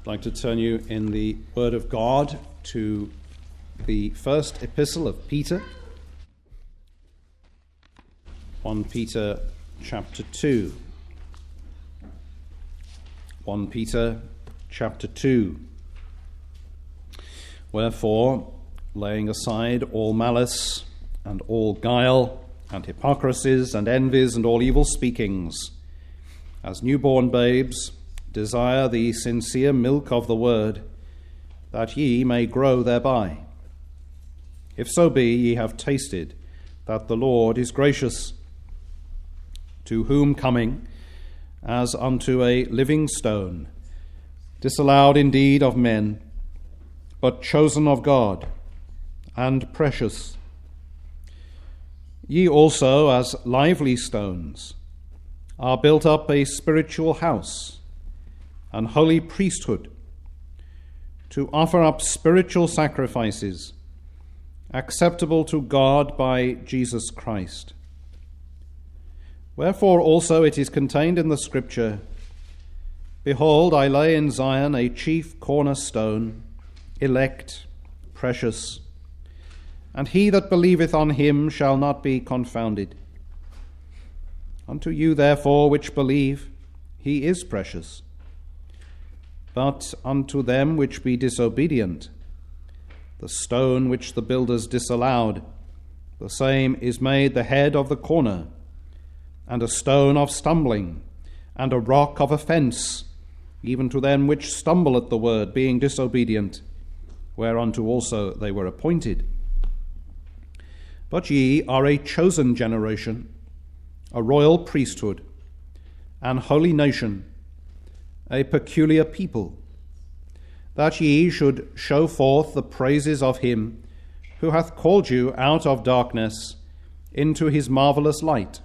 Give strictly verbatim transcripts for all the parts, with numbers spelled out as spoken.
I'd like to turn you in the Word of God to the first epistle of Peter, First Peter chapter two. First Peter chapter two. Wherefore, laying aside all malice and all guile and hypocrisies and envies and all evil speakings, as newborn babes, desire the sincere milk of the word, that ye may grow thereby. If so be ye have tasted that the Lord is gracious, to whom coming, as unto a living stone, disallowed indeed of men, but chosen of God, and precious. Ye also, as lively stones, are built up a spiritual house, an holy priesthood, to offer up spiritual sacrifices, acceptable to God by Jesus Christ. Wherefore also it is contained in the Scripture, Behold, I lay in Zion a chief cornerstone, elect, precious, and he that believeth on him shall not be confounded. Unto you therefore which believe, he is precious. But unto them which be disobedient, the stone which the builders disallowed, the same is made the head of the corner, and a stone of stumbling, and a rock of offence, even to them which stumble at the word, being disobedient, whereunto also they were appointed. But ye are a chosen generation, a royal priesthood, an holy nation, a peculiar people, that ye should show forth the praises of him who hath called you out of darkness into his marvelous light,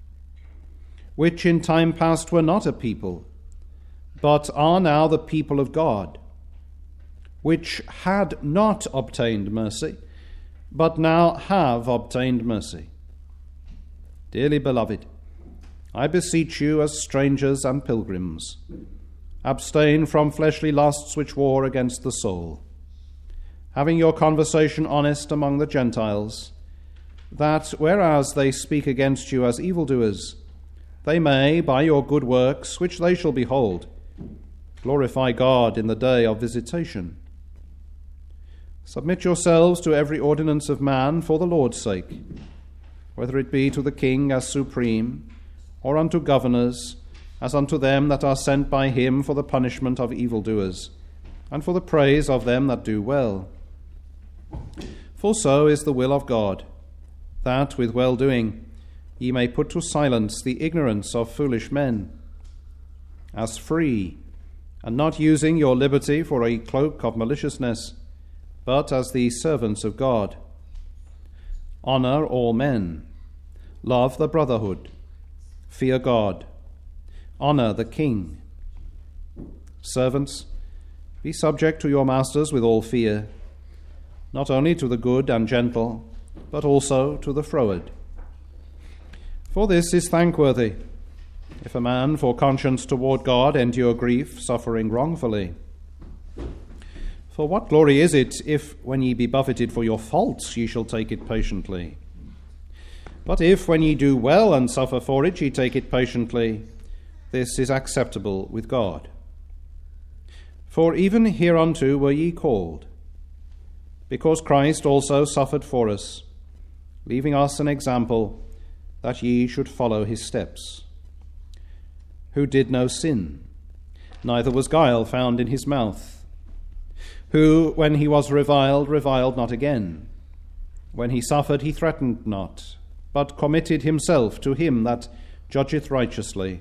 which in time past were not a people, but are now the people of God, which had not obtained mercy, but now have obtained mercy. Dearly beloved, I beseech you as strangers and pilgrims, abstain from fleshly lusts which war against the soul, having your conversation honest among the Gentiles, that whereas they speak against you as evildoers, they may, by your good works, which they shall behold, glorify God in the day of visitation. Submit yourselves to every ordinance of man for the Lord's sake, whether it be to the king as supreme, or unto governors, as unto them that are sent by him for the punishment of evildoers, and for the praise of them that do well. For so is the will of God, that with well-doing ye may put to silence the ignorance of foolish men, as free, and not using your liberty for a cloak of maliciousness, but as the servants of God. Honor all men, love the brotherhood, fear God, honor the king. Servants, be subject to your masters with all fear, not only to the good and gentle, but also to the froward. For this is thankworthy, if a man for conscience toward God endure grief, suffering wrongfully. For what glory is it, if, when ye be buffeted for your faults, ye shall take it patiently? But if, when ye do well and suffer for it, ye take it patiently, this is acceptable with God. For even hereunto were ye called, because Christ also suffered for us, leaving us an example, that ye should follow his steps, who did no sin, neither was guile found in his mouth, who, when he was reviled, reviled not again. When he suffered, he threatened not, but committed himself to him that judgeth righteously,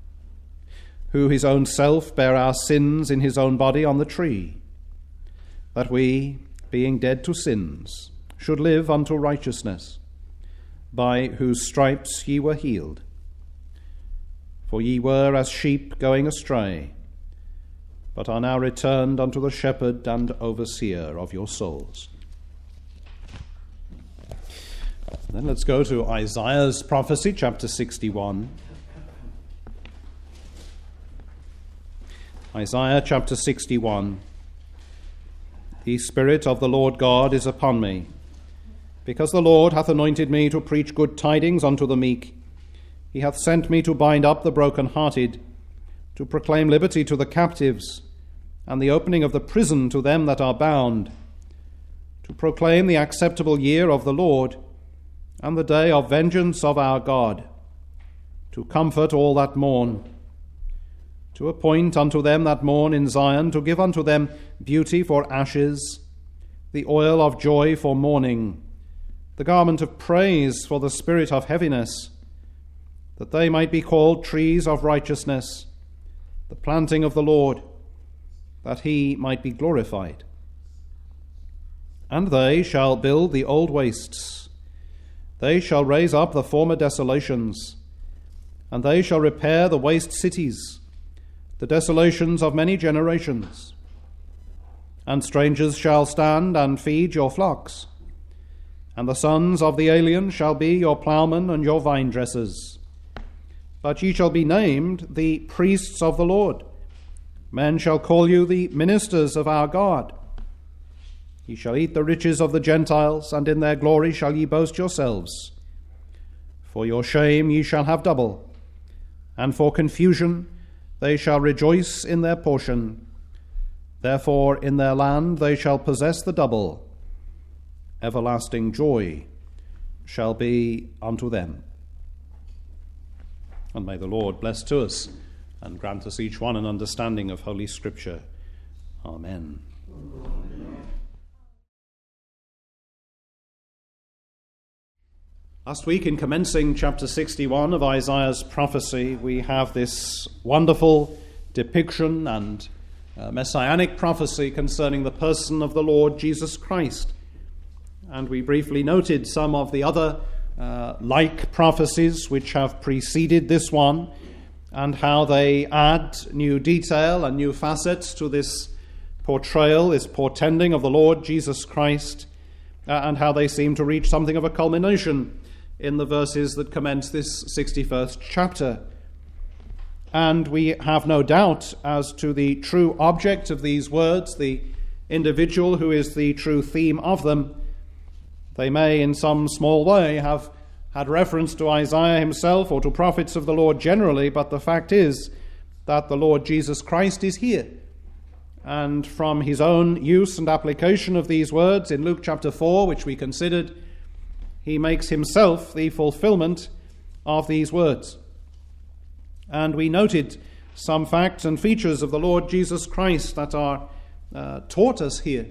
who his own self bare our sins in his own body on the tree, that we, being dead to sins, should live unto righteousness, by whose stripes ye were healed. For ye were as sheep going astray, but are now returned unto the shepherd and overseer of your souls. Then let's go to Isaiah's prophecy, chapter sixty-one. Isaiah chapter sixty-one. The Spirit of the Lord God is upon me, because the Lord hath anointed me to preach good tidings unto the meek. He hath sent me to bind up the brokenhearted, to proclaim liberty to the captives, and the opening of the prison to them that are bound, to proclaim the acceptable year of the Lord, and the day of vengeance of our God, to comfort all that mourn, to appoint unto them that mourn in Zion, to give unto them beauty for ashes, the oil of joy for mourning, the garment of praise for the spirit of heaviness, that they might be called trees of righteousness, the planting of the Lord, that he might be glorified. And they shall build the old wastes, they shall raise up the former desolations, and they shall repair the waste cities, the desolations of many generations. And strangers shall stand and feed your flocks, and the sons of the alien shall be your ploughmen and your vine dressers. But ye shall be named the priests of the Lord. Men shall call you the ministers of our God. Ye shall eat the riches of the Gentiles, and in their glory shall ye boast yourselves. For your shame ye shall have double, and for confusion they shall rejoice in their portion. Therefore in their land they shall possess the double. Everlasting joy shall be unto them. And may the Lord bless to us and grant us each one an understanding of Holy Scripture. Amen. Amen. Last week, in commencing chapter sixty-one of Isaiah's prophecy, we have this wonderful depiction and uh, messianic prophecy concerning the person of the Lord Jesus Christ. And we briefly noted some of the other uh, like prophecies which have preceded this one, and how they add new detail and new facets to this portrayal, this portending of the Lord Jesus Christ, uh, and how they seem to reach something of a culmination in the verses that commence this sixty-first chapter. And we have no doubt as to the true object of these words, the individual who is the true theme of them. They may in some small way have had reference to Isaiah himself or to prophets of the Lord generally, but the fact is that the Lord Jesus Christ is here. And from his own use and application of these words in Luke chapter four, which we considered, he makes himself the fulfillment of these words. And we noted some facts and features of the Lord Jesus Christ that are uh, taught us here.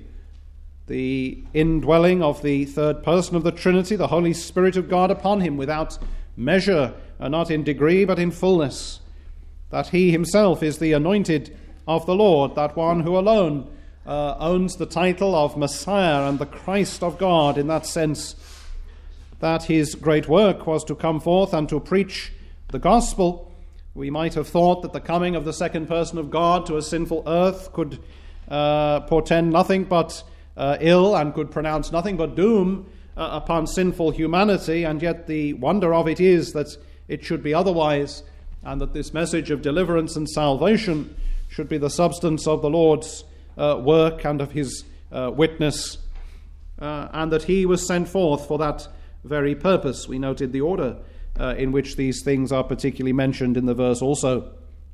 The indwelling of the third person of the Trinity, the Holy Spirit of God upon him without measure, and not in degree but in fullness. That he himself is the anointed of the Lord, that one who alone uh, owns the title of Messiah and the Christ of God in that sense. That his great work was to come forth and to preach the gospel. We might have thought that the coming of the second person of God to a sinful earth could uh, portend nothing but uh, ill, and could pronounce nothing but doom uh, upon sinful humanity, and yet the wonder of it is that it should be otherwise, and that this message of deliverance and salvation should be the substance of the Lord's uh, work and of his uh, witness, uh, and that he was sent forth for that very purpose. We noted the order uh, in which these things are particularly mentioned in the verse also.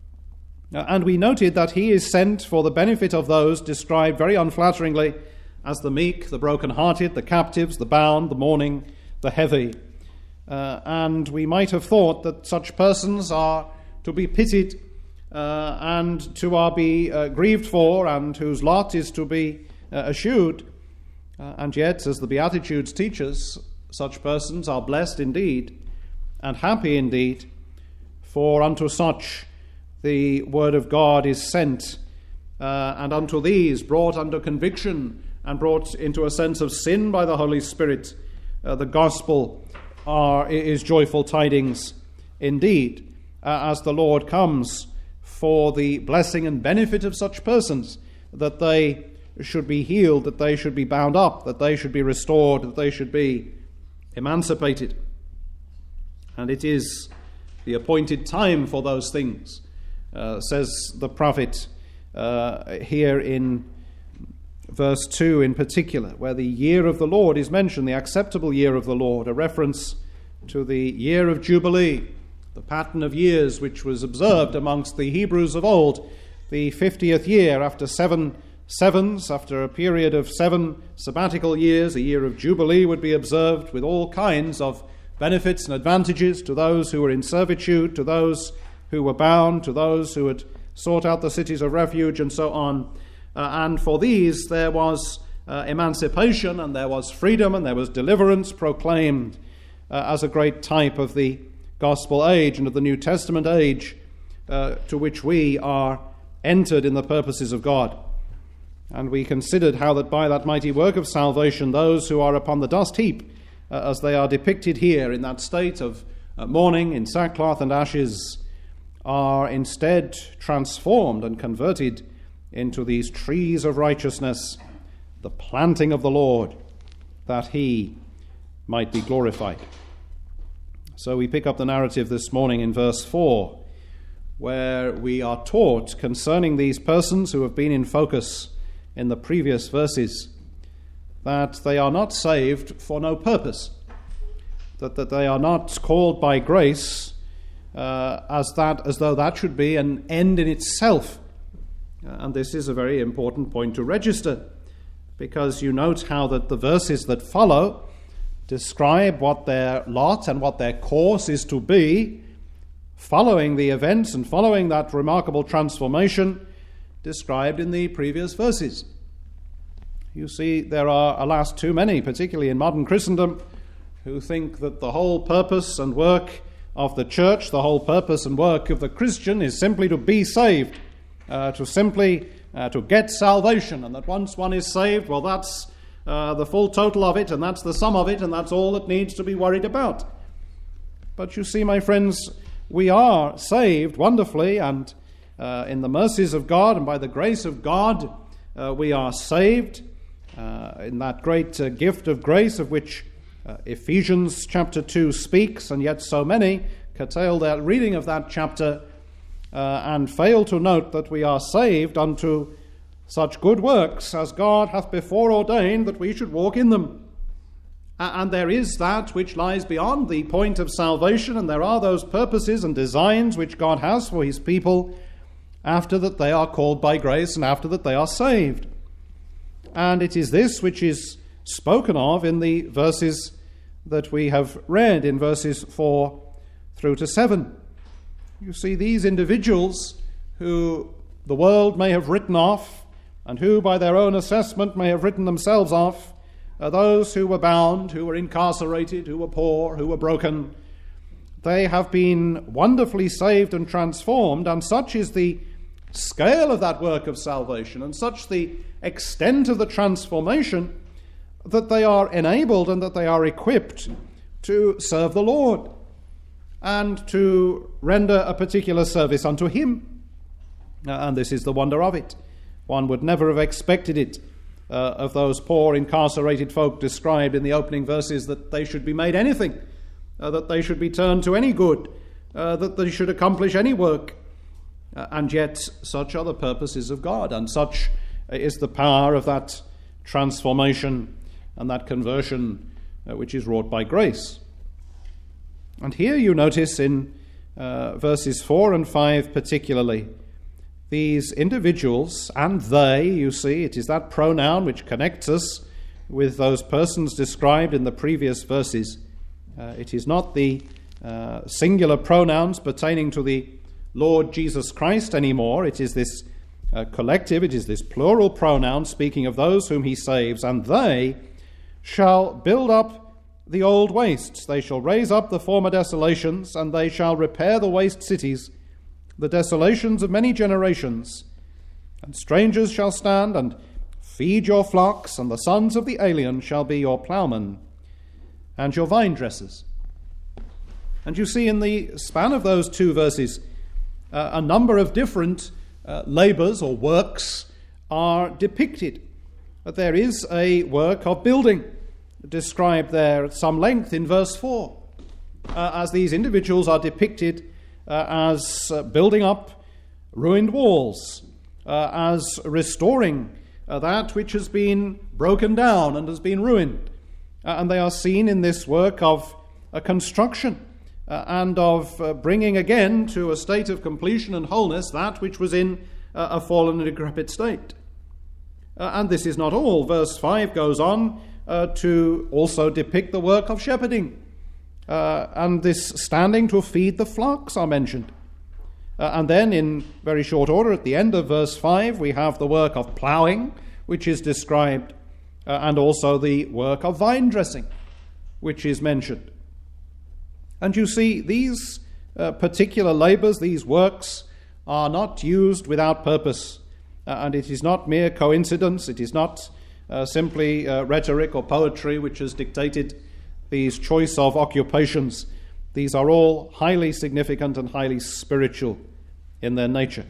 Uh, and we noted that he is sent for the benefit of those described very unflatteringly as the meek, the broken-hearted, the captives, the bound, the mourning, the heavy. Uh, and we might have thought that such persons are to be pitied uh, and to are be uh, grieved for, and whose lot is to be uh, eschewed. Uh, and yet, as the Beatitudes teach us, such persons are blessed indeed and happy indeed, for unto such the word of God is sent, uh, and unto these brought under conviction and brought into a sense of sin by the Holy Spirit, uh, the gospel are, is joyful tidings indeed, uh, as the Lord comes for the blessing and benefit of such persons, that they should be healed, that they should be bound up, that they should be restored, that they should be emancipated. And it is the appointed time for those things, uh, says the prophet uh, here in verse two in particular, where the year of the Lord is mentioned, the acceptable year of the Lord, a reference to the year of Jubilee, the pattern of years which was observed amongst the Hebrews of old, the fiftieth year after seven sevens, after a period of seven sabbatical years, a year of Jubilee would be observed with all kinds of benefits and advantages to those who were in servitude, to those who were bound, to those who had sought out the cities of refuge, and so on. Uh, and for these there was uh, emancipation, and there was freedom, and there was deliverance proclaimed uh, as a great type of the gospel age and of the New Testament age uh, to which we are entered in the purposes of God. And we considered how that by that mighty work of salvation, those who are upon the dust heap, uh, as they are depicted here in that state of uh, mourning, in sackcloth and ashes, are instead transformed and converted into these trees of righteousness, the planting of the Lord, that he might be glorified. So we pick up the narrative this morning in verse four, where we are taught concerning these persons who have been in focus in the previous verses, that they are not saved for no purpose, that, that they are not called by grace uh, as that as though that should be an end in itself. And this is a very important point to register, because you note how that the verses that follow describe what their lot and what their course is to be, following the events and following that remarkable transformation described in the previous verses. You see, there are, alas, too many, particularly in modern Christendom, who think that the whole purpose and work of the church, the whole purpose and work of the Christian is simply to be saved, uh, to simply uh, to get salvation, and that once one is saved, well, that's uh, the full total of it, and that's the sum of it, and that's all that needs to be worried about. But you see, my friends, we are saved wonderfully, and uh, in the mercies of God and by the grace of God, uh, we are saved uh, in that great uh, gift of grace of which uh, Ephesians chapter two speaks, and yet so many curtail their reading of that chapter uh, and fail to note that we are saved unto such good works as God hath before ordained that we should walk in them. And there is that which lies beyond the point of salvation, and there are those purposes and designs which God has for his people after that they are called by grace and after that they are saved. And it is this which is spoken of in the verses that we have read, in verses four through to seven. You see, these individuals who the world may have written off, and who by their own assessment may have written themselves off, are those who were bound, who were incarcerated, who were poor, who were broken. They have been wonderfully saved and transformed, and such is the scale of that work of salvation, and such the extent of the transformation, that they are enabled and that they are equipped to serve the Lord and to render a particular service unto him. And this is the wonder of it. One would never have expected it Uh, of those poor incarcerated folk described in the opening verses, that they should be made anything, uh, that they should be turned to any good, uh, that they should accomplish any work. Uh, and yet such are the purposes of God, and such is the power of that transformation and that conversion uh, which is wrought by grace. And here you notice in uh, verses four and five particularly, these individuals, and they, you see, it is that pronoun which connects us with those persons described in the previous verses. Uh, it is not the uh, singular pronouns pertaining to the Lord Jesus Christ anymore. It is this uh, collective, it is this plural pronoun speaking of those whom he saves. And they shall build up the old wastes. They shall raise up the former desolations, and they shall repair the waste cities, the desolations of many generations. And strangers shall stand and feed your flocks, and the sons of the alien shall be your ploughmen and your vine dressers. And you see in the span of those two verses uh, a number of different uh, labours or works are depicted. But there is a work of building described there at some length in verse four, uh, as these individuals are depicted Uh, as uh, building up ruined walls, uh, as restoring uh, that which has been broken down and has been ruined. Uh, and they are seen in this work of uh, construction uh, and of uh, bringing again to a state of completion and wholeness that which was in uh, a fallen and decrepit state. Uh, and this is not all. Verse five goes on uh, to also depict the work of shepherding. Uh, and this standing to feed the flocks are mentioned. Uh, and then in very short order at the end of verse five we have the work of ploughing, which is described, uh, and also the work of vine dressing, which is mentioned. And you see, these uh, particular labours, these works, are not used without purpose. Uh, and it is not mere coincidence, it is not uh, simply uh, rhetoric or poetry which has dictated these choice of occupations. These are all highly significant and highly spiritual in their nature.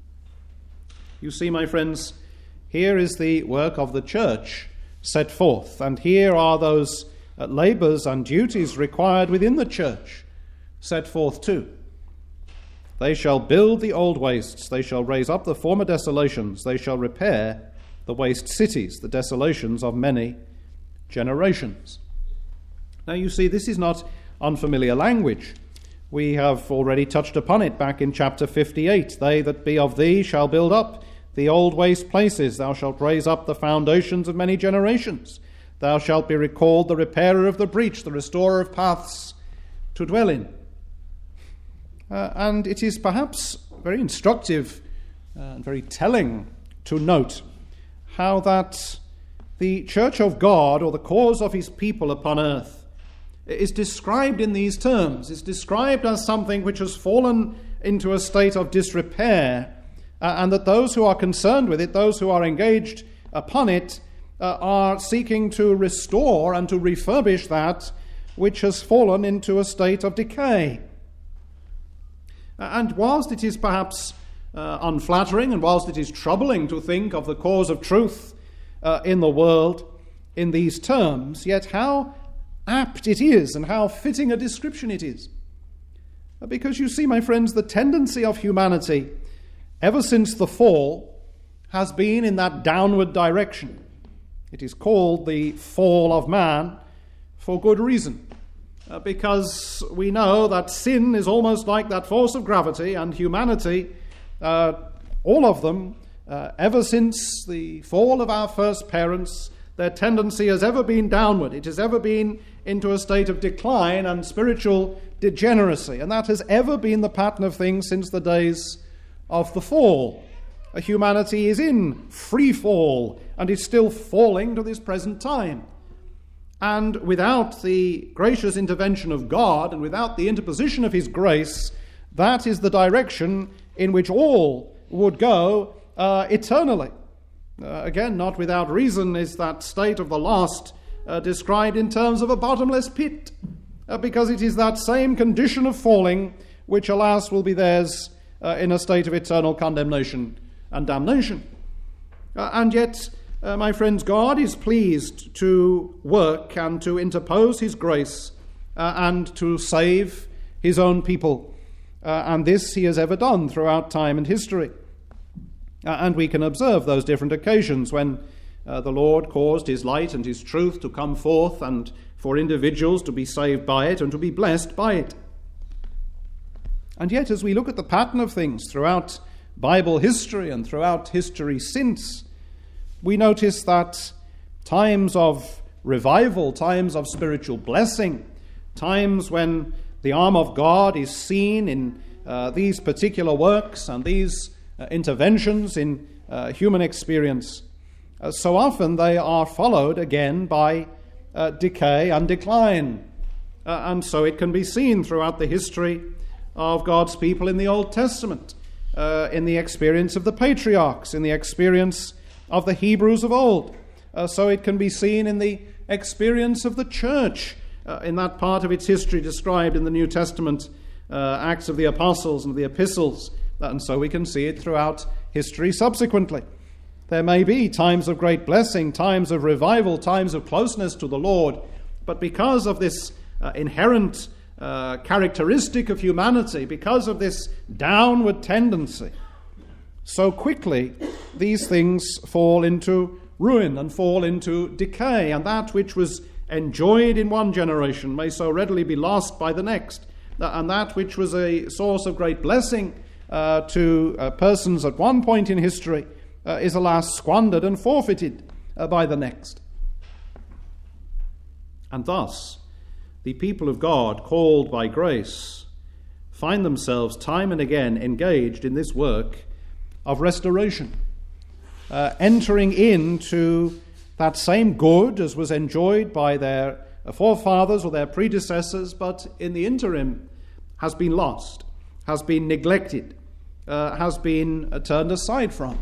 You see, my friends, here is the work of the church set forth, and here are those uh, labours and duties required within the church set forth too. They shall build the old wastes, they shall raise up the former desolations, they shall repair the waste cities, the desolations of many generations. Now you see, this is not unfamiliar language. We have already touched upon it back in chapter fifty-eight. They that be of thee shall build up the old waste places. Thou shalt raise up the foundations of many generations. Thou shalt be recalled the repairer of the breach, the restorer of paths to dwell in. Uh, and it is perhaps very instructive uh, and very telling to note how that the church of God, or the cause of his people upon earth, is described in these terms, is described as something which has fallen into a state of disrepair, uh, and that those who are concerned with it, those who are engaged upon it, uh, are seeking to restore and to refurbish that which has fallen into a state of decay. And whilst it is perhaps uh, unflattering, and whilst it is troubling to think of the cause of truth uh, in the world in these terms, yet how apt it is and how fitting a description it is. Because you see, my friends, the tendency of humanity ever since the fall has been in that downward direction. It is called the fall of man for good reason, uh, because we know that sin is almost like that force of gravity, and humanity, uh, all of them, uh, ever since the fall of our first parents, their tendency has ever been downward. It has ever been into a state of decline and spiritual degeneracy. And that has ever been the pattern of things since the days of the fall. Humanity is in free fall and is still falling to this present time. And without the gracious intervention of God and without the interposition of his grace, that is the direction in which all would go uh, eternally. Uh, again, not without reason is that state of the lost uh, described in terms of a bottomless pit, uh, because it is that same condition of falling which, alas, will be theirs uh, in a state of eternal condemnation and damnation. Uh, and yet, uh, my friends, God is pleased to work and to interpose his grace uh, and to save his own people. Uh, and this he has ever done throughout time and history. Uh, and we can observe those different occasions when uh, the Lord caused his light and his truth to come forth, and for individuals to be saved by it and to be blessed by it. And yet, as we look at the pattern of things throughout Bible history and throughout history since, we notice that times of revival, times of spiritual blessing, times when the arm of God is seen in uh, these particular works and these uh, interventions in uh, human experience, uh, so often they are followed again by uh, decay and decline. Uh, and so it can be seen throughout the history of God's people in the Old Testament, uh, in the experience of the patriarchs, in the experience of the Hebrews of old. Uh, so it can be seen in the experience of the church, uh, in that part of its history described in the New Testament, uh, Acts of the Apostles and the Epistles. And so we can see it throughout history subsequently. There may be times of great blessing, times of revival, times of closeness to the Lord, but because of this uh, inherent uh, characteristic of humanity, because of this downward tendency, so quickly these things fall into ruin and fall into decay, and that which was enjoyed in one generation may so readily be lost by the next, and that which was a source of great blessing uh, to uh, persons at one point in history uh, is alas squandered and forfeited uh, by the next. And thus, the people of God, called by grace, find themselves time and again engaged in this work of restoration, uh, entering into that same good as was enjoyed by their forefathers or their predecessors, but in the interim has been lost, has been neglected, uh, has been uh, turned aside from.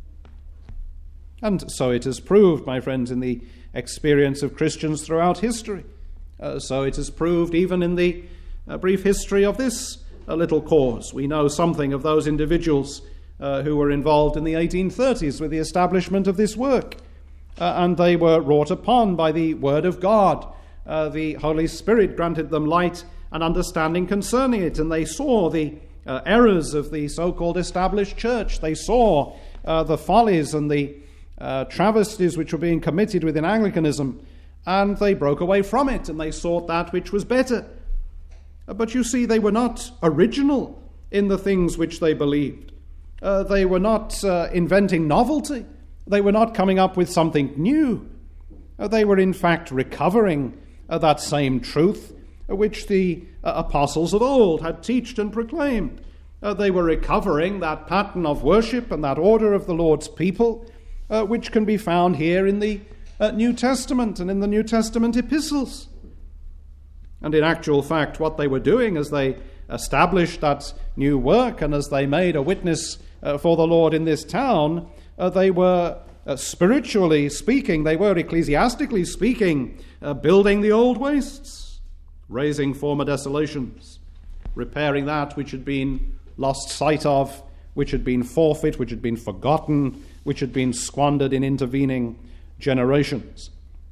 And so it has proved, my friends, in the experience of Christians throughout history. Uh, so it has proved even in the uh, brief history of this uh, little cause. We know something of those individuals uh, who were involved in the eighteen thirties with the establishment of this work. Uh, and they were wrought upon by the Word of God. Uh, the Holy Spirit granted them light and understanding concerning it, and they saw the uh, errors of the so-called established church. They saw uh, the follies and the uh, travesties which were being committed within Anglicanism, and they broke away from it, and they sought that which was better. Uh, but you see, they were not original in the things which they believed. Uh, they were not uh, inventing novelty. They were not coming up with something new. Uh, they were in fact recovering uh, that same truth uh, which the uh, apostles of old had taught and proclaimed. Uh, they were recovering that pattern of worship and that order of the Lord's people uh, which can be found here in the uh, New Testament and in the New Testament epistles. And in actual fact, what they were doing as they established that new work and as they made a witness uh, for the Lord in this town, Uh, they were, uh, spiritually speaking, they were ecclesiastically speaking, uh, building the old wastes, raising former desolations, repairing that which had been lost sight of, which had been forfeit, which had been forgotten, which had been squandered in intervening generations.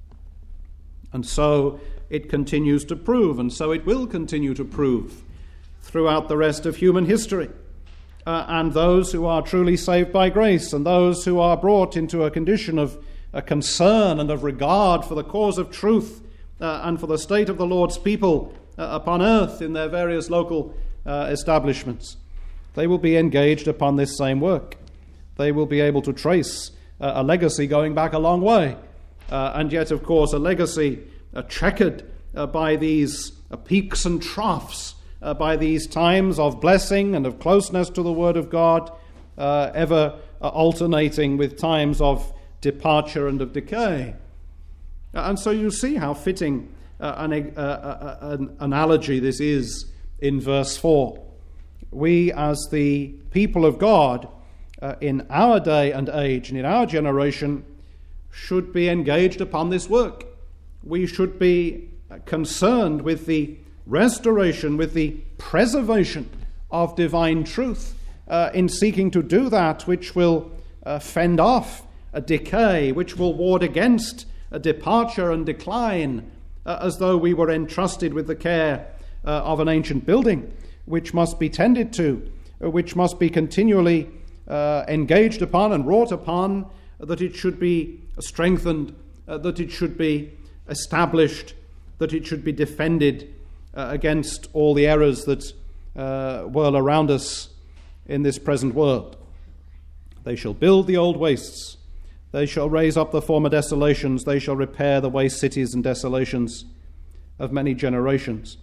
And so it continues to prove, and so it will continue to prove throughout the rest of human history. Uh, and those who are truly saved by grace, and those who are brought into a condition of a concern and of regard for the cause of truth uh, and for the state of the Lord's people uh, upon earth in their various local uh, establishments, they will be engaged upon this same work. They will be able to trace uh, a legacy going back a long way, uh, and yet, of course, a legacy uh, checkered uh, by these uh, peaks and troughs, Uh, by these times of blessing and of closeness to the Word of God, uh, ever uh, alternating with times of departure and of decay. Uh, and so you see how fitting uh, an, uh, uh, an analogy this is in verse four. We, as the people of God, uh, in our day and age and in our generation, should be engaged upon this work. We should be concerned with the restoration, with the preservation of divine truth, uh, in seeking to do that which will uh, fend off a decay, which will ward against a departure and decline, uh, as though we were entrusted with the care uh, of an ancient building, which must be tended to, uh, which must be continually uh, engaged upon and wrought upon, uh, that it should be strengthened, uh, that it should be established, that it should be defended Uh, against all the errors that uh, whirl around us in this present world. They shall build the old wastes. They shall raise up the former desolations. They shall repair the waste cities and desolations of many generations.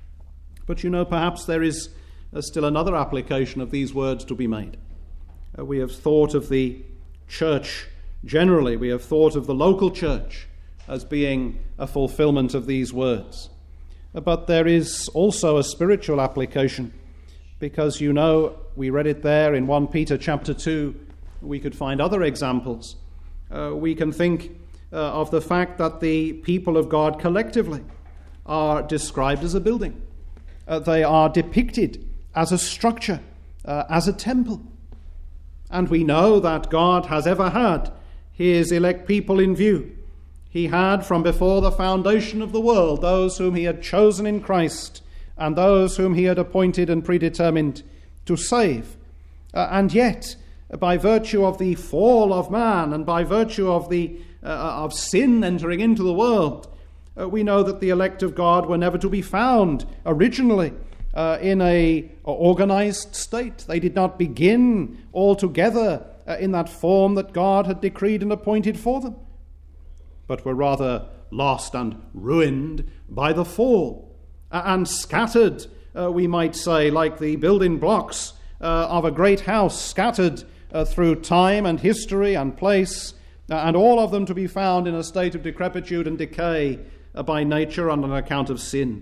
But you know, perhaps there is uh, still another application of these words to be made. Uh, we have thought of the church generally. We have thought of the local church as being a fulfillment of these words. But there is also a spiritual application, because you know, we read it there in First Peter chapter two. We could find other examples. Uh, we can think uh, of the fact that the people of God collectively are described as a building. Uh, they are depicted as a structure, uh, as a temple. And we know that God has ever had his elect people in view. He had from before the foundation of the world those whom he had chosen in Christ and those whom he had appointed and predetermined to save. Uh, and yet by virtue of the fall of man and by virtue of the uh, of sin entering into the world, uh, we know that the elect of God were never to be found originally uh, in a organized state. They did not begin altogether uh, in that form that God had decreed and appointed for them, but were rather lost and ruined by the fall, uh, and scattered, uh, we might say, like the building blocks uh, of a great house, scattered uh, through time and history and place, uh, and all of them to be found in a state of decrepitude and decay uh, by nature and on account of sin.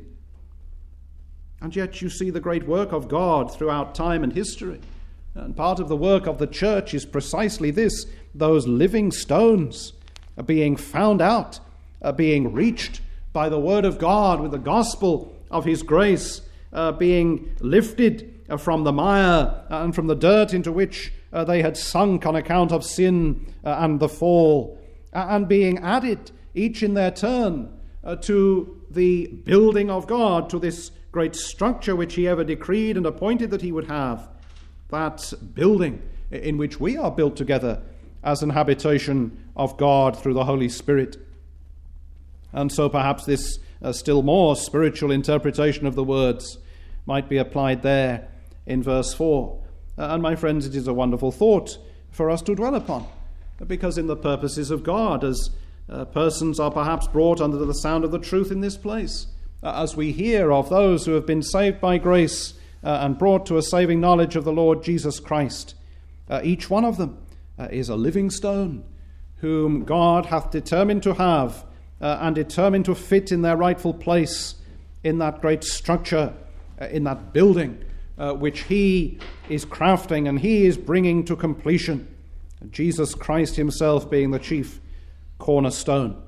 And yet you see the great work of God throughout time and history. And part of the work of the church is precisely this: those living stones are being found out, are being reached by the word of God with the gospel of his grace, uh, being lifted uh, from the mire and from the dirt into which uh, they had sunk on account of sin uh, and the fall, uh, and being added, each in their turn, uh, to the building of God, to this great structure which he ever decreed and appointed that he would have, that building in which we are built together as an habitation of God through the Holy Spirit. And so perhaps this uh, still more spiritual interpretation of the words might be applied there in verse four. Uh, and my friends, it is a wonderful thought for us to dwell upon, because in the purposes of God, as uh, persons are perhaps brought under the sound of the truth in this place, uh, as we hear of those who have been saved by grace uh, and brought to a saving knowledge of the Lord Jesus Christ, uh, each one of them uh, is a living stone whom God hath determined to have uh, and determined to fit in their rightful place in that great structure, uh, in that building uh, which he is crafting and he is bringing to completion, Jesus Christ himself being the chief cornerstone.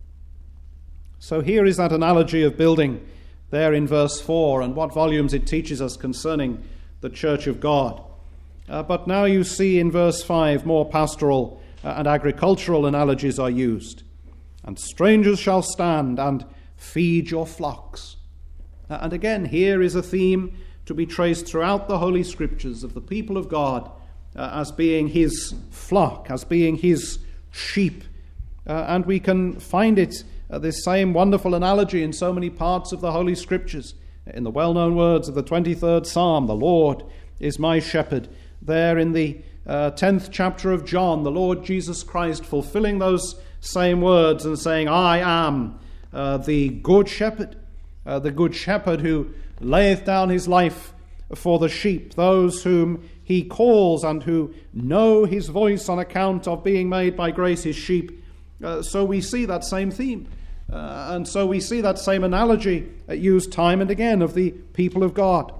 So here is that analogy of building there in verse four, and what volumes it teaches us concerning the church of God. Uh, but now you see in verse five more pastoral uh, and agricultural analogies are used. And strangers shall stand and feed your flocks. Uh, and again, here is a theme to be traced throughout the Holy Scriptures of the people of God uh, as being his flock, as being his sheep. Uh, and we can find it, uh, this same wonderful analogy, in so many parts of the Holy Scriptures. In the well-known words of the twenty-third Psalm, the Lord is my shepherd. There in the uh, tenth chapter of John, the Lord Jesus Christ fulfilling those same words and saying, I am uh, the good shepherd, uh, the good shepherd who layeth down his life for the sheep, those whom he calls and who know his voice on account of being made by grace his sheep. Uh, so we see that same theme. Uh, and so we see that same analogy uh, used time and again of the people of God.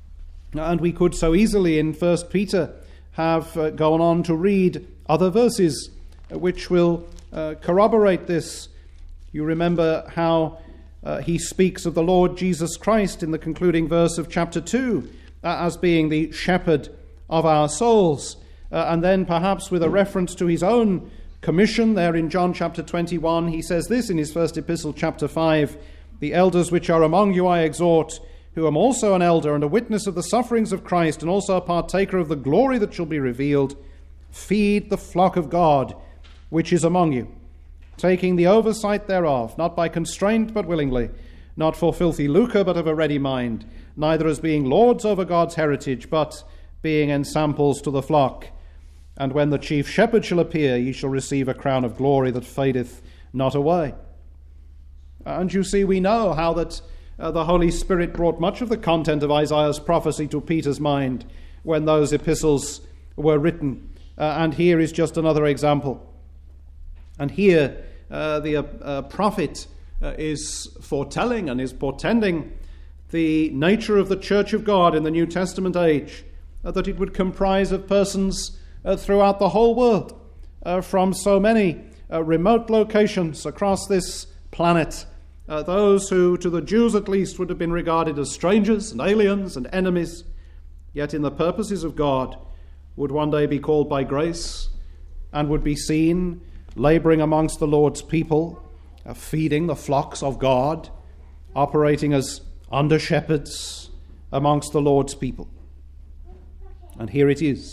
And we could so easily in First Peter have uh, gone on to read other verses uh, which will uh, corroborate this. You remember how uh, he speaks of the Lord Jesus Christ in the concluding verse of chapter two uh, as being the shepherd of our souls. Uh, and then perhaps with a reference to his own commission there in John chapter twenty-one, he says this in his first epistle, chapter five, the elders which are among you I exhort, who am also an elder and a witness of the sufferings of Christ, and also a partaker of the glory that shall be revealed. Feed the flock of God, which is among you, taking the oversight thereof, not by constraint but willingly, not for filthy lucre but of a ready mind, neither as being lords over God's heritage, but being ensamples to the flock. And when the chief shepherd shall appear, ye shall receive a crown of glory that fadeth not away. And you see, we know how that Uh, the Holy Spirit brought much of the content of Isaiah's prophecy to Peter's mind when those epistles were written. Uh, and here is just another example. And here uh, the uh, uh, prophet uh, is foretelling and is portending the nature of the Church of God in the New Testament age, uh, that it would comprise of persons uh, throughout the whole world, uh, from so many uh, remote locations across this planet. Uh, those who, to the Jews at least, would have been regarded as strangers and aliens and enemies, yet in the purposes of God would one day be called by grace and would be seen labouring amongst the Lord's people, uh, feeding the flocks of God, operating as under-shepherds amongst the Lord's people. And here it is,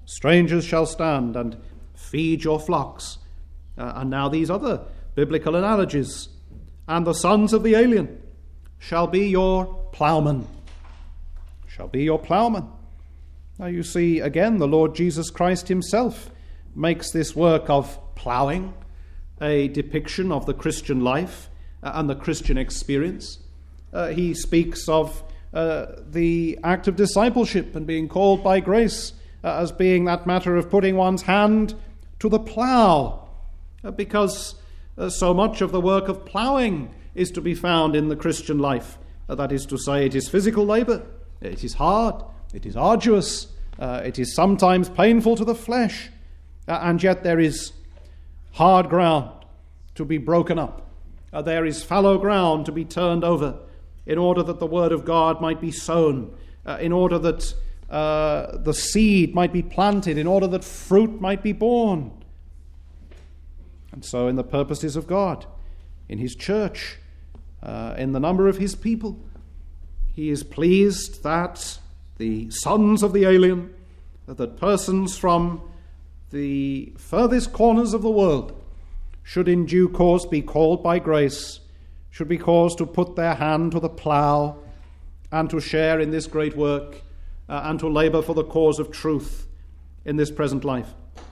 strangers shall stand and feed your flocks. Uh, and now these other biblical analogies. And the sons of the alien shall be your plowmen. Shall be your plowmen. Now you see, again, the Lord Jesus Christ himself makes this work of plowing a depiction of the Christian life uh, and the Christian experience. Uh, he speaks of uh, the act of discipleship and being called by grace uh, as being that matter of putting one's hand to the plow, uh, because uh, so much of the work of plowing is to be found in the Christian life. Uh, that is to say, it is physical labor, it is hard, it is arduous, uh, it is sometimes painful to the flesh, uh, and yet there is hard ground to be broken up. Uh, there is fallow ground to be turned over in order that the word of God might be sown, uh, in order that uh, the seed might be planted, in order that fruit might be born. And so in the purposes of God, in his church, uh, in the number of his people, he is pleased that the sons of the alien, that persons from the furthest corners of the world should in due course be called by grace, should be caused to put their hand to the plough and to share in this great work uh, and to labour for the cause of truth in this present life.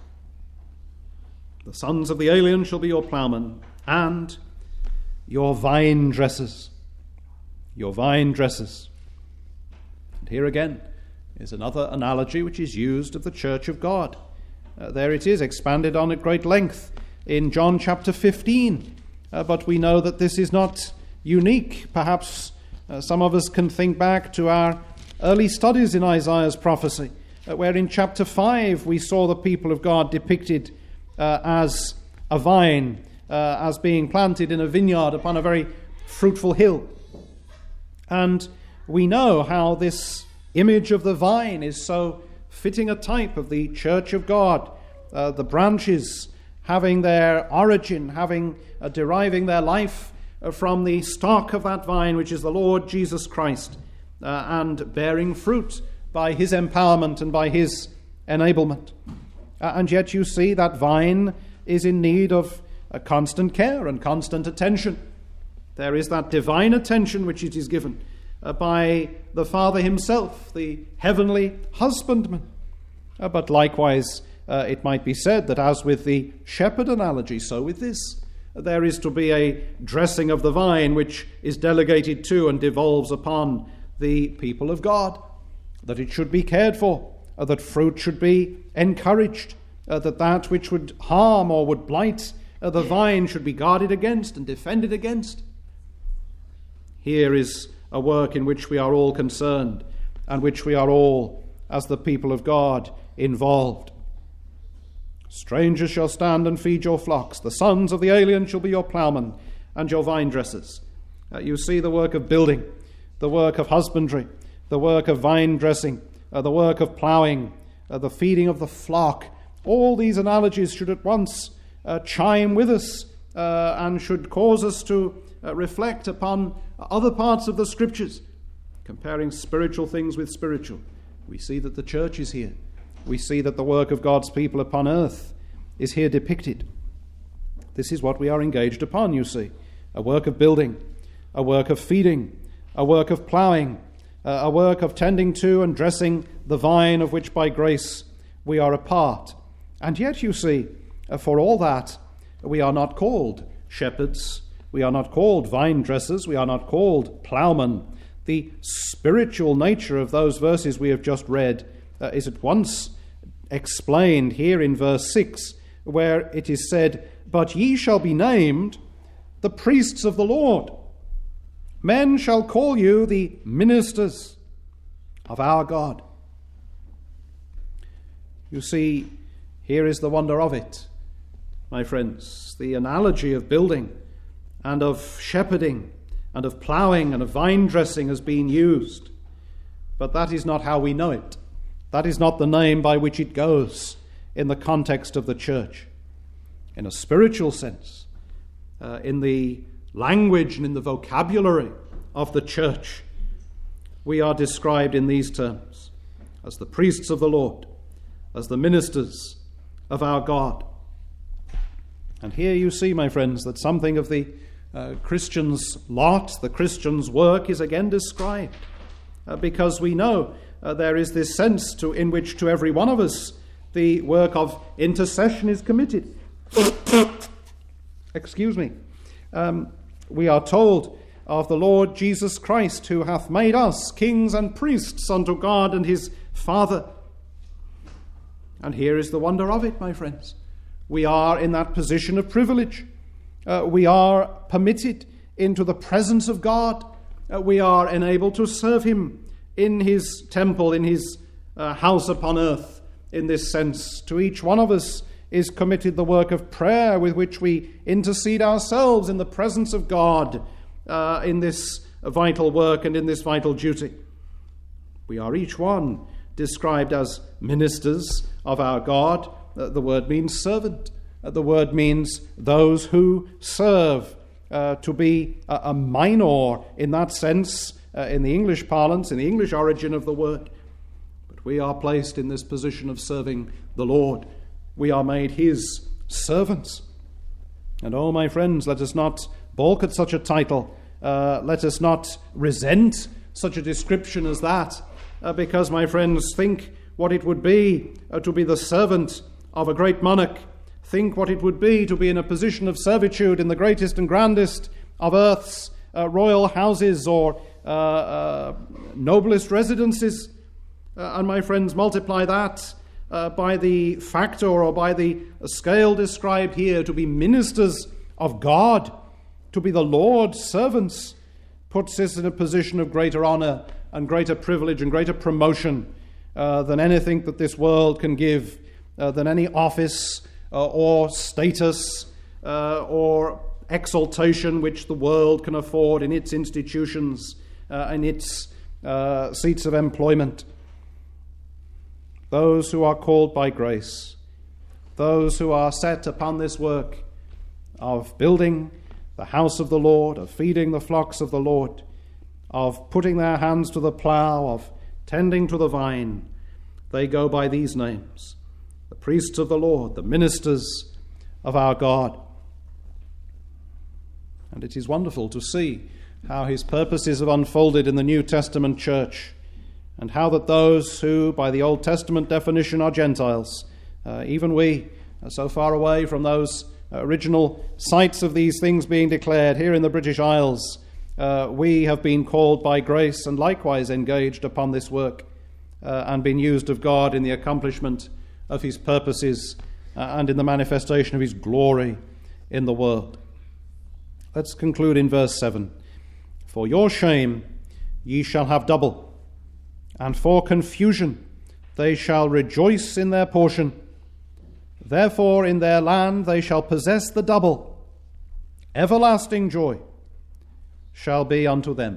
The sons of the alien shall be your ploughmen and your vine dressers. Your vine dressers. And here again is another analogy which is used of the church of God. Uh, there it is, expanded on at great length in John chapter fifteen. Uh, but we know that this is not unique. Perhaps uh, some of us can think back to our early studies in Isaiah's prophecy, uh, where in chapter five we saw the people of God depicted uh, as a vine, uh, as being planted in a vineyard upon a very fruitful hill. And we know how this image of the vine is so fitting a type of the church of God, uh, the branches having their origin, having uh, deriving their life uh, from the stock of that vine, which is the Lord Jesus Christ, uh, and bearing fruit by his empowerment and by his enablement. Uh, and yet you see that vine is in need of a constant care and constant attention. There is that divine attention which it is given uh, by the Father himself, the heavenly husbandman. Uh, but likewise, uh, it might be said that as with the shepherd analogy, so with this, there is to be a dressing of the vine which is delegated to and devolves upon the people of God, that it should be cared for, uh, that fruit should be encouraged, uh, that that which would harm or would blight uh, the vine should be guarded against and defended against. Here is a work in which we are all concerned and which we are all, as the people of God, involved. Strangers shall stand and feed your flocks. The sons of the alien shall be your ploughmen and your vine dressers. Uh, you see the work of building, the work of husbandry, the work of vine dressing, uh, the work of ploughing, uh, the feeding of the flock. All these analogies should at once uh, chime with us uh, and should cause us to uh, reflect upon other parts of the Scriptures, comparing spiritual things with spiritual. We see that the church is here. We see that the work of God's people upon earth is here depicted. This is what we are engaged upon, you see. A work of building, a work of feeding, a work of ploughing, uh, a work of tending to and dressing the vine of which by grace we are a part. And yet, you see, uh, for all that, we are not called shepherds, we are not called vine dressers, we are not called ploughmen. The spiritual nature of those verses we have just read uh, is at once explained here in verse six, where it is said, "But ye shall be named the priests of the Lord. Men shall call you the ministers of our God." You see, here is the wonder of it, my friends. The analogy of building and of shepherding and of ploughing and of vine dressing has been used. But that is not how we know it. That is not the name by which it goes in the context of the church. In a spiritual sense, uh, in the language and in the vocabulary of the church, we are described in these terms as the priests of the Lord, as the ministers of our God. And here you see, my friends, that something of the uh, Christian's lot, the Christian's work, is again described, uh, because we know uh, there is this sense to, in which to every one of us the work of intercession is committed. Excuse me. Um, we are told of the Lord Jesus Christ, who hath made us kings and priests unto God and his Father. And here is the wonder of it, my friends. We are in that position of privilege. Uh, we are permitted into the presence of God. Uh, we are enabled to serve him in his temple, in his uh, house upon earth. In this sense, to each one of us is committed the work of prayer with which we intercede ourselves in the presence of God uh, in this vital work and in this vital duty. We are each one described as ministers of our God. Uh, the word means servant. Uh, the word means those who serve, uh, to be a, a minor in that sense, uh, in the English parlance, in the English origin of the word. We are placed in this position of serving the Lord. We are made his servants. And oh, my friends, let us not balk at such a title. Uh, let us not resent such a description as that, uh, because, my friends, think what it would be uh, to be the servant of a great monarch. Think what it would be to be in a position of servitude in the greatest and grandest of earth's uh, royal houses or uh, uh, noblest residences. Uh, and my friends, multiply that uh, by the factor or by the scale described here, to be ministers of God, to be the Lord's servants, puts us in a position of greater honor and greater privilege and greater promotion uh, than anything that this world can give, uh, than any office uh, or status uh, or exaltation which the world can afford in its institutions uh, and its uh, seats of employment. Those who are called by grace, those who are set upon this work of building the house of the Lord, of feeding the flocks of the Lord, of putting their hands to the plough, of tending to the vine, they go by these names: the priests of the Lord, the ministers of our God. And it is wonderful to see how his purposes have unfolded in the New Testament church, and how that those who, by the Old Testament definition, are Gentiles, uh, even we, are so far away from those original sites of these things being declared here in the British Isles, uh, we have been called by grace and likewise engaged upon this work uh, and been used of God in the accomplishment of his purposes uh, and in the manifestation of his glory in the world. Let's conclude in verse seven. For your shame ye shall have double, and for confusion they shall rejoice in their portion. Therefore in their land they shall possess the double. Everlasting joy shall be unto them.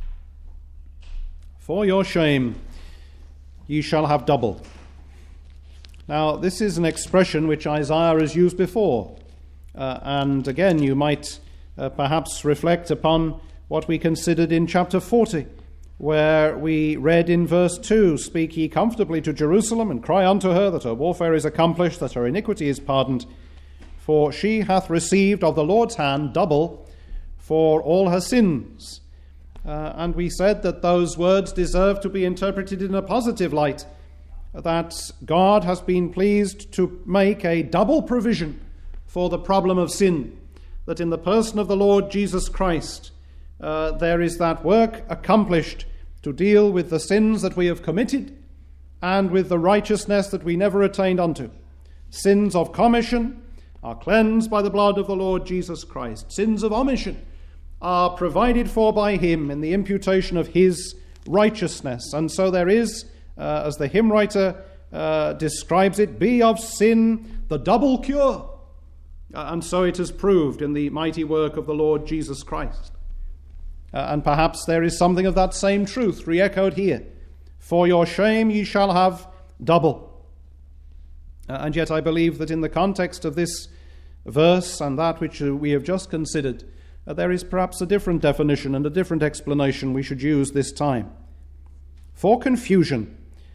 For your shame ye shall have double. Now this is an expression which Isaiah has used before. Uh, and again you might uh, perhaps reflect upon what we considered in chapter forty, where we read in verse two, Speak ye comfortably to Jerusalem, and cry unto her that her warfare is accomplished, that her iniquity is pardoned. For she hath received of the Lord's hand double for all her sins. Uh, and we said that those words deserve to be interpreted in a positive light, that God has been pleased to make a double provision for the problem of sin, that in the person of the Lord Jesus Christ, Uh, there is that work accomplished to deal with the sins that we have committed and with the righteousness that we never attained unto. Sins of commission are cleansed by the blood of the Lord Jesus Christ. Sins of omission are provided for by him in the imputation of his righteousness. And so there is, uh, as the hymn writer uh, describes it, be of sin the double cure. Uh, and so it is proved in the mighty work of the Lord Jesus Christ. Uh, and perhaps there is something of that same truth re-echoed here. For your shame ye shall have double. Uh, and yet I believe that in the context of this verse and that which uh, we have just considered, uh, there is perhaps a different definition and a different explanation we should use this time. For confusion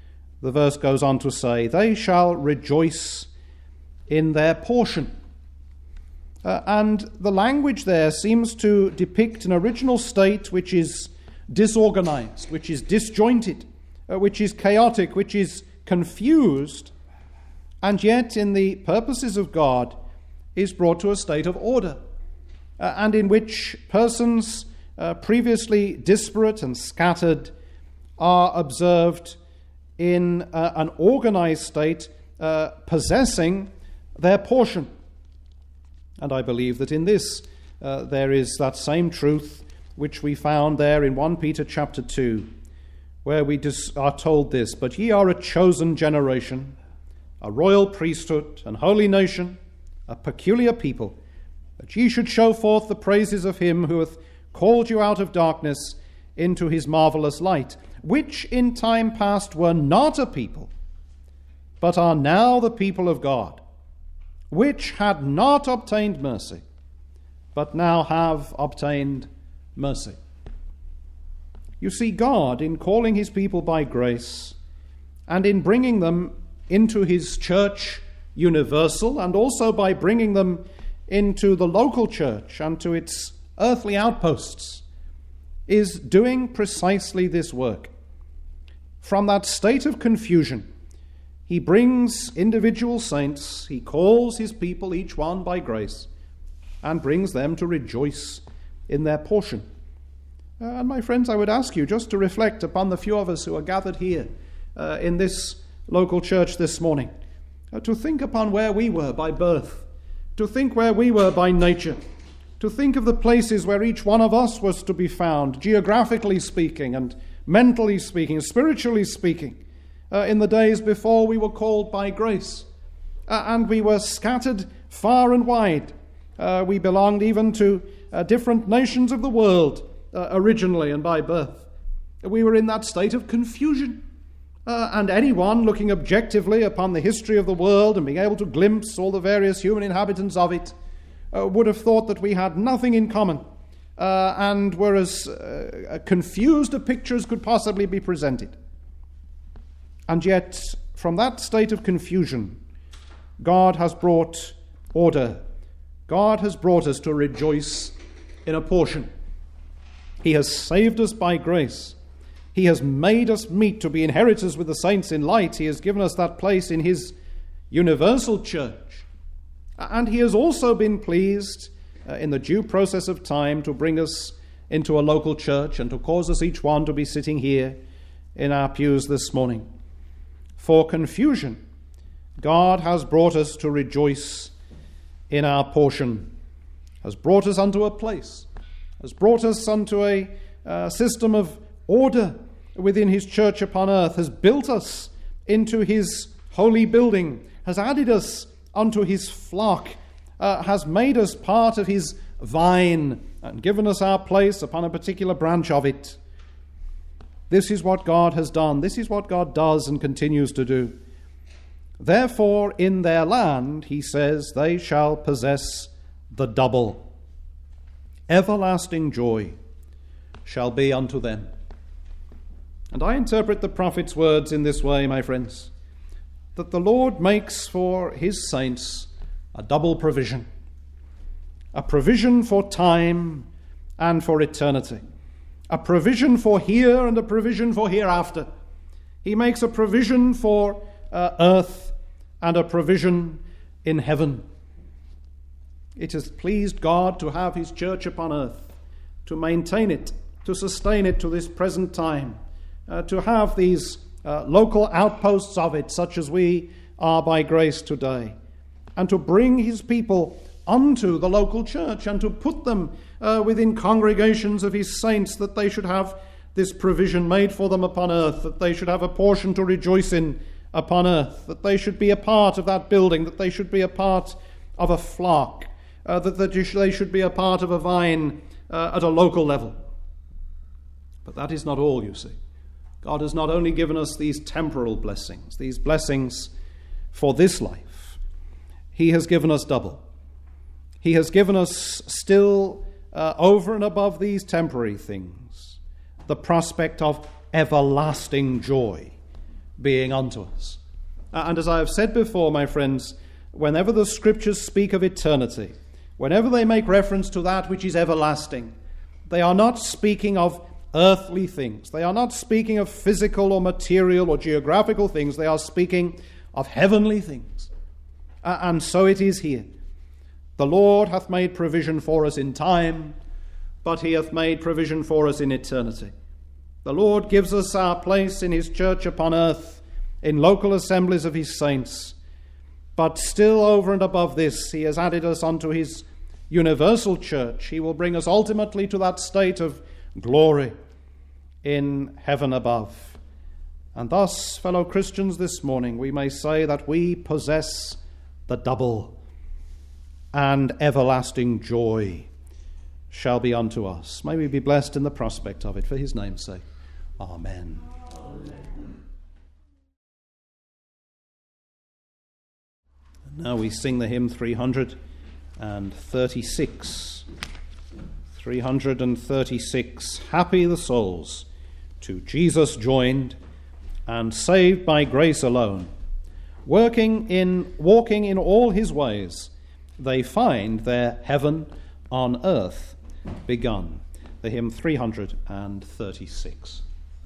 the verse goes on to say, they shall rejoice in their portion. Uh, and the language there seems to depict an original state which is disorganized, which is disjointed, uh, which is chaotic, which is confused, and yet in the purposes of God is brought to a state of order, uh, and in which persons uh, previously disparate and scattered are observed in uh, an organized state, uh, possessing their portion. And I believe that in this uh, there is that same truth which we found there in First Peter chapter two, where we dis- are told this, but ye are a chosen generation, a royal priesthood, an holy nation, a peculiar people, that ye should show forth the praises of him who hath called you out of darkness into his marvelous light, which in time past were not a people, but are now the people of God, which had not obtained mercy, but now have obtained mercy. You see, God, in calling his people by grace, and in bringing them into his church universal, and also by bringing them into the local church and to its earthly outposts, is doing precisely this work. From that state of confusion, he brings individual saints, he calls his people, each one by grace, and brings them to rejoice in their portion. Uh, and my friends, I would ask you just to reflect upon the few of us who are gathered here uh, in this local church this morning, uh, to think upon where we were by birth, to think where we were by nature, to think of the places where each one of us was to be found, geographically speaking and mentally speaking, spiritually speaking, Uh, in the days before we were called by grace. Uh, and we were scattered far and wide. Uh, we belonged even to uh, different nations of the world uh, originally and by birth. We were in that state of confusion. Uh, and anyone looking objectively upon the history of the world and being able to glimpse all the various human inhabitants of it uh, would have thought that we had nothing in common uh, and were as uh, confused a picture as could possibly be presented. And yet, from that state of confusion, God has brought order. God has brought us to rejoice in a portion. He has saved us by grace. He has made us meet to be inheritors with the saints in light. He has given us that place in his universal church. And he has also been pleased uh, in the due process of time to bring us into a local church and to cause us each one to be sitting here in our pews this morning. For confusion, God has brought us to rejoice in our portion, has brought us unto a place, has brought us unto a uh, system of order within his church upon earth, has built us into his holy building, has added us unto his flock, uh, has made us part of his vine, and given us our place upon a particular branch of it. This is what God has done. This is what God does and continues to do. Therefore, in their land, he says, they shall possess the double. Everlasting joy shall be unto them. And I interpret the prophet's words in this way, my friends, that the Lord makes for his saints a double provision. A provision for time and for eternity. A provision for here and a provision for hereafter. He makes a provision for uh, earth and a provision in heaven. It has pleased God to have his church upon earth, to maintain it, to sustain it to this present time, uh, to have these uh, local outposts of it, such as we are by grace today, and to bring his people unto the local church and to put them uh, within congregations of his saints, that they should have this provision made for them upon earth, that they should have a portion to rejoice in upon earth, that they should be a part of that building, that they should be a part of a flock, uh, that they should be a part of a vine uh, at a local level. But that is not all, you see. God has not only given us these temporal blessings, these blessings for this life, he has given us double. He has given us still, uh, over and above these temporary things, the prospect of everlasting joy being unto us. And as I have said before, my friends, whenever the Scriptures speak of eternity, whenever they make reference to that which is everlasting, they are not speaking of earthly things. They are not speaking of physical or material or geographical things. They are speaking of heavenly things. Uh, and so it is here. The Lord hath made provision for us in time, but he hath made provision for us in eternity. The Lord gives us our place in his church upon earth, in local assemblies of his saints. But still over and above this, he has added us unto his universal church. He will bring us ultimately to that state of glory in heaven above. And thus, fellow Christians, this morning we may say that we possess the double, and everlasting joy shall be unto us. May we be blessed in the prospect of it for his name's sake. Amen. Amen. Now we sing the hymn three hundred thirty-six. three hundred thirty-six. Happy the souls to Jesus joined and saved by grace alone. Working in, walking in all his ways, they find their heaven on earth begun. The hymn three hundred thirty-six.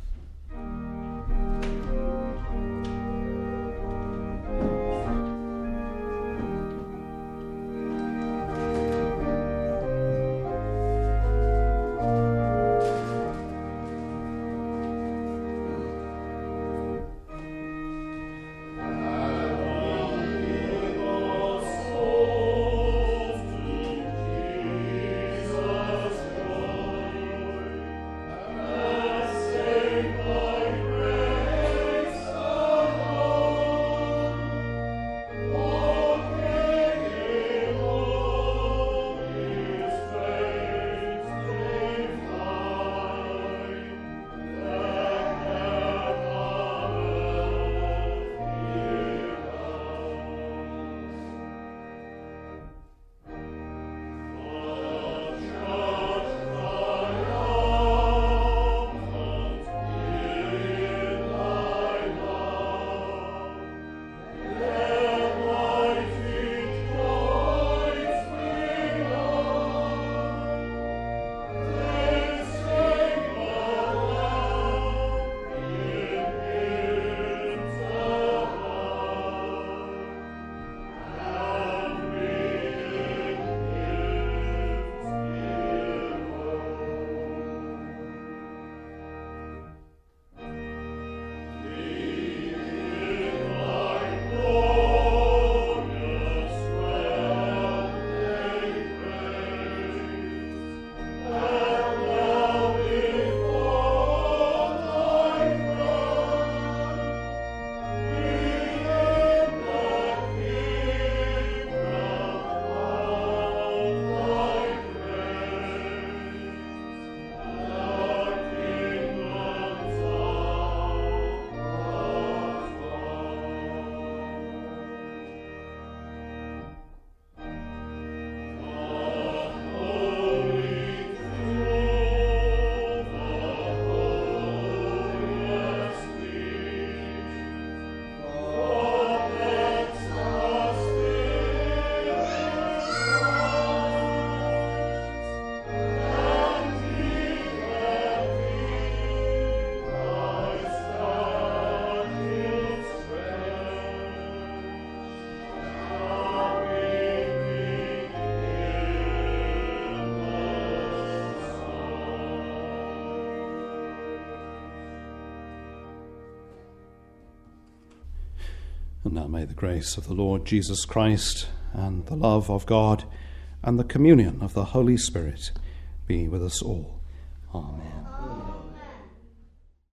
And now may the grace of the Lord Jesus Christ and the love of God and the communion of the Holy Spirit be with us all. Amen.